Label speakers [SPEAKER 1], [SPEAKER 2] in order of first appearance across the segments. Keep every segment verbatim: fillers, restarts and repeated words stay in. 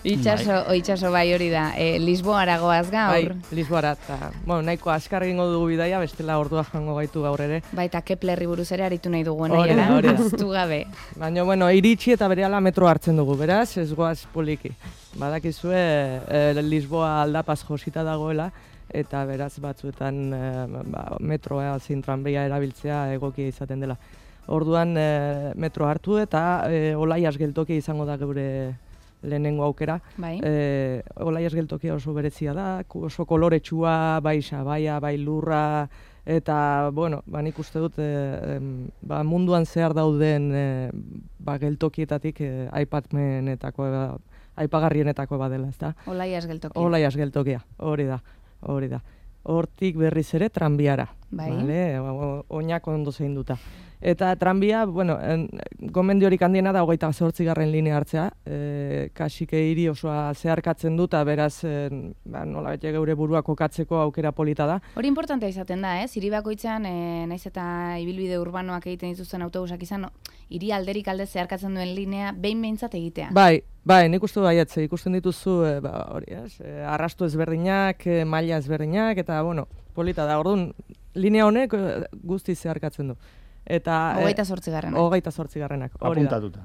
[SPEAKER 1] Itxaso, bai. Itxaso bai hori da. E, Lisboara goaz gaur.
[SPEAKER 2] Bai, Lisboara. Ta, bueno, nahiko askar egingo dugu bidaia, bestela ordua jango gaitu gaur ere.
[SPEAKER 1] Bai, eta Keplerri buruz ere aritu nahi dugu
[SPEAKER 2] nahi,
[SPEAKER 1] era?
[SPEAKER 2] Hori da,
[SPEAKER 1] Aztu gabe.
[SPEAKER 2] Baina, bueno, iritsi eta berehala metro hartzen dugu, beraz, ez goaz poliki. Badakizue, e, Lisboa aldapaz josita dagoela, eta beraz batzuetan e, ba, metroa zein tranbia erabiltzea egokia izaten dela. Orduan e, metro hartu eta e, Olaias geltokia izango da geure lehenengo aukera.
[SPEAKER 1] Bai.
[SPEAKER 2] E, Olaias geltokia oso berezia da, oso koloretsua, bai sabaia, bai lurra, eta, bueno, ba, nik uste dut e, ba, munduan zehar dauden e, ba, geltokietatik e, aipatmenetako, e, aipagarrienetako badela, ezta?
[SPEAKER 1] Olaias geltokia.
[SPEAKER 2] Olaias geltokia, hori da, hori da. Hortik berriz ere tranbiara,
[SPEAKER 1] bai.
[SPEAKER 2] Vale? Oinak ondo zein duta. Eta tranbia, bueno, en, gomendiorik handiena da hogeita zortzigarren linea hartzea, e, kasike hiri osoa zeharkatzen dut, beraz, e, ba, nola bete geure burua kokatzeko aukera polita da.
[SPEAKER 1] Hori importantea izaten da, ez? Hiri bakoitzean, e, naiz eta ibilbide urbanoak egiten dituzten autobusak izan, hiri alderik alde zeharkatzen duen linea, behin behintzat egitea.
[SPEAKER 2] Bai, bai, nik uste baietze, ikusten dituzu, e, ba, hori, ez? E, arrastu ezberdinak, e, maila ezberdinak, eta, bueno, polita da, orduan, linea honek guzti zeharkatzen du. Eta
[SPEAKER 1] hogeita zortzigarrenak.
[SPEAKER 2] Hogeita zortzigarrenak.
[SPEAKER 3] Apuntatuta.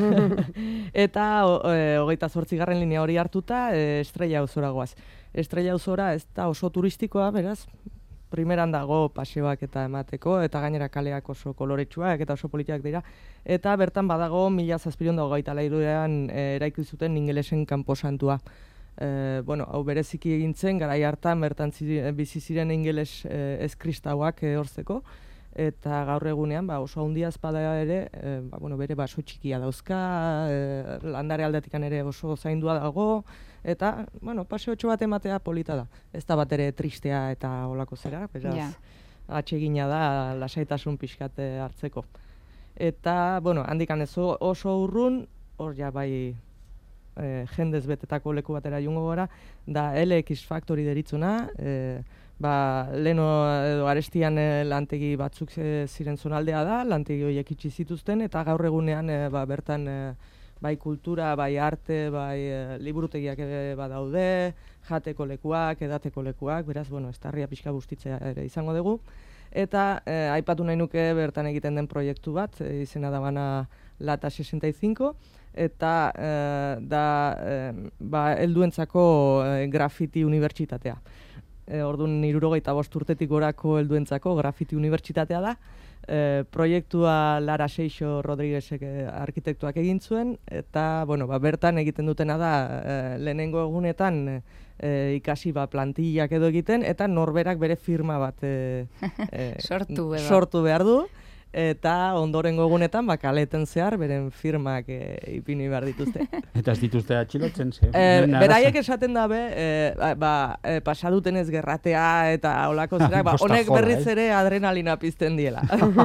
[SPEAKER 2] Eta hogeita zortzigarren linea hori hartuta, e, Estrella auzora goaz. Estrella auzora ez da oso turistikoa, beraz, primeran dago paseoak eta emateko, eta gainera kaleak oso koloretsuak eta oso politiak dira. Eta bertan badago mila zazpiehun eta hogeita lauean e, eraiki zuten ingelesen kanposantua. E, bueno, hau bereziki egintzen, garai hartan bertan bizi ziren ingeles e, ezkristauak e, horzeko. Eta gaur egunean ba, oso handia ezpada ere, e, ba, bueno, bere baso txikia dauzka, e, landare aldetikan ere oso zaindua dago, eta bueno, paseotxo bat ematea polita da. Ez da bat ere tristea eta olako zera, beraz, yeah. Atsegina da lasaitasun pixkat hartzeko. Eta, bueno, handikan ez oso urrun, hor ja bai e, jendez betetako leku batera jungo gara, da L X Factory deritzuna, e, ba, leno edo arestian e, lantegi batzuk e, ziren zonaldea da, lantegi horiek itxi zituzten, eta gaur egunean e, ba, bertan e, bai kultura, bai arte, bai e, liburutegiak ere badaude, jateko lekuak, edateko lekuak, beraz, bueno, estarria pixka bustitzea ere izango dugu. Eta e, aipatu nahi nuke bertan egiten den proiektu bat, e, izena da bana Lata sesenta y cinco, eta e, da e, ba, helduentzako e, grafiti unibertsitatea. E, orduan hirurogeita bost urtetik gorako helduentzako grafiti unibertsitatea da. E, proiektua Lara Seixo Rodriguezek arkitektuak egin zuen, eta bueno, ba, bertan egiten dutena da e, lehenengo egunetan e, ikasi ba, plantillak edo egiten, eta norberak bere firma bat e, e,
[SPEAKER 1] sortu,
[SPEAKER 2] sortu behar du. Eta ondorengo egunetan ba, kaleten zehar beren firmak e, ipini behar dituzte.
[SPEAKER 3] Eta ez dituzte atxilotzen, ze?
[SPEAKER 2] E, beraiek esaten dabe, e, ba, e, pasaduten ez gerratea eta olako zerak, ba, honek berriz ere adrenalina pizten diela.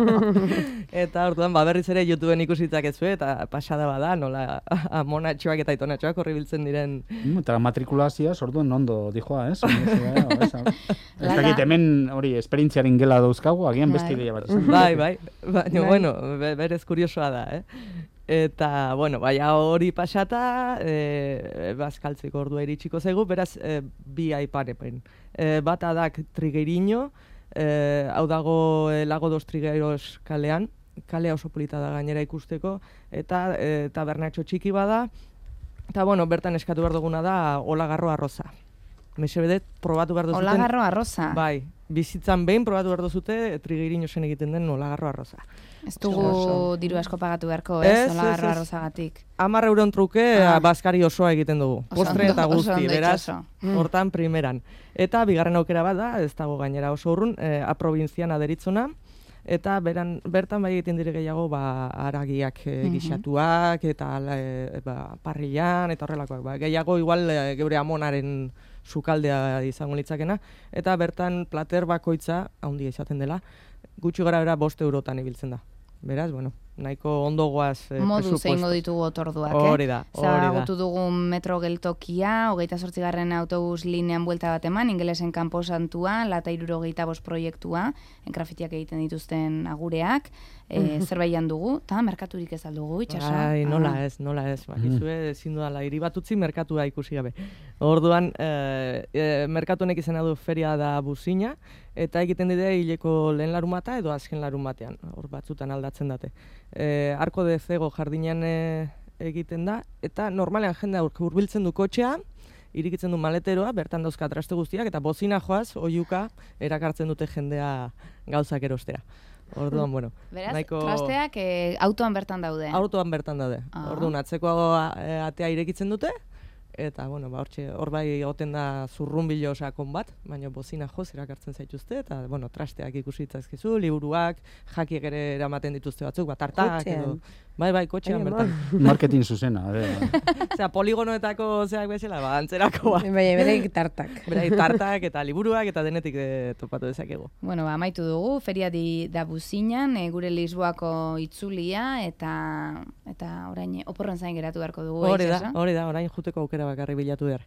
[SPEAKER 2] Eta orduan, ba, berriz ere YouTubeen ikusitzak ez zuen, eta pasada bada, nola amonatxoak eta itonatxoak horri biltzen diren.
[SPEAKER 3] Mm, eta matrikulazioa, orduan ondo dijoa, ez? Ez dakit hemen hori esperientziaren gela dauzkagu, agian beste ideia bat izan.
[SPEAKER 2] Bai, bai. Baina, bueno, berez kuriosoa da, eh? Eta, bueno, baina hori pasata, e, bazkaltzeko ordua iritsiko zaigu, beraz, e, bi aiparepen. E, bata da Trigueiriño, e, hau dago e, Lago dos Trigueros kalean, kalea oso polita da gainera ikusteko, eta e, tabernatxo txiki bada, eta, bueno, bertan eskatu behar duguna da Olagarro arroza. Mesebedet, probatu behar duzuten...
[SPEAKER 1] Olagarro arroza?
[SPEAKER 2] Bai, bizitzan behin probatu behar duzute Trigueiriño zen egiten den Olagarro arroza.
[SPEAKER 1] Ez dugu diru asko pagatu beharko, ez? ez Olagarro arrozagatik.
[SPEAKER 2] Hamar euron truke ah. Baskari osoa egiten dugu. Postre eta guzti, beraz, hortan primeran. Eta bigarren aukera bat da, ez dago gainera oso urrun, eh, aprobintzian aderitzona, eta beran, bertan bai egiten dire gehiago ba, aragiak e, gixatuak, eta e, ba, parrilan, eta horrelakoak. Ba, gehiago igual e, geure amonaren sukaldea izango litzakena, eta bertan plater bakoitza, handia izaten dela, gutxi gara bera bost eurotan ibiltzen da. Beraz, bueno, nahiko ondogoaz eh,
[SPEAKER 1] modu
[SPEAKER 2] presupuesto.
[SPEAKER 1] zeingo ditugu otorduak,
[SPEAKER 2] Hori da,
[SPEAKER 1] eh?
[SPEAKER 2] hori da.
[SPEAKER 1] Zagutu dugu metro geltokia, hogeita zortzigarren autobus linean buelta bat eman, ingelesen kanposantua, lata hirurogeita bost proiektua, grafitiak egiten dituzten agureak, e, zerbaian dugu, eta merkaturik ez aldugu, itxasa.
[SPEAKER 2] Ai, nola
[SPEAKER 1] Ah.
[SPEAKER 2] ez, nola ez. Bakizue, ezin dudala, hiri bat utzi merkatua ikusi gabe. Orduan, e, e, merkatu honek izena du feria da buzina, eta egiten dide hileko lehen larumata edo azken larumatean, hor batzutan aldatzen date. E, Arko de Zego jardinean e, egiten da, eta normalean jendea hurbiltzen du kotxea, irikitzen du maleteroa, bertan dauzka traste guztiak, eta bozina joaz, oiuka, erakartzen dute jendea gauzak erostera. Orduan, bueno,
[SPEAKER 1] Beraz,
[SPEAKER 2] nahiko...
[SPEAKER 1] trasteak eh, autoan bertan daude.
[SPEAKER 2] Autoan bertan daude.
[SPEAKER 1] Ah.
[SPEAKER 2] Orduan, atzeko a- atea irekitzen dute, eta, bueno, ba, hortxe, hor bai egoten da zurrunbilo sakon bat, baina bozina joz erakartzen zaituzte, eta, bueno, trasteak ikusi ditzazkizu, liburuak, jakiek ere eramaten dituzte batzuk, bat tartak, edo... Bai, bai, kotxean bertan.
[SPEAKER 3] Marketing zuzena.
[SPEAKER 2] Osea, poligonoetako zeak bezala, ba, antzerako ba.
[SPEAKER 4] Bai, bereik tartak.
[SPEAKER 2] Bereik tartak eta liburuak eta denetik de, topatu dezakegu.
[SPEAKER 1] Bueno, ba, amaitu dugu, feria di, da buzinan, e, gure Lisboako itzulia, eta eta orain oporren zain geratu beharko dugu.
[SPEAKER 2] Hori da,
[SPEAKER 1] itxaso?
[SPEAKER 2] hori da, orain juteko aukera bakarri bilatu behar.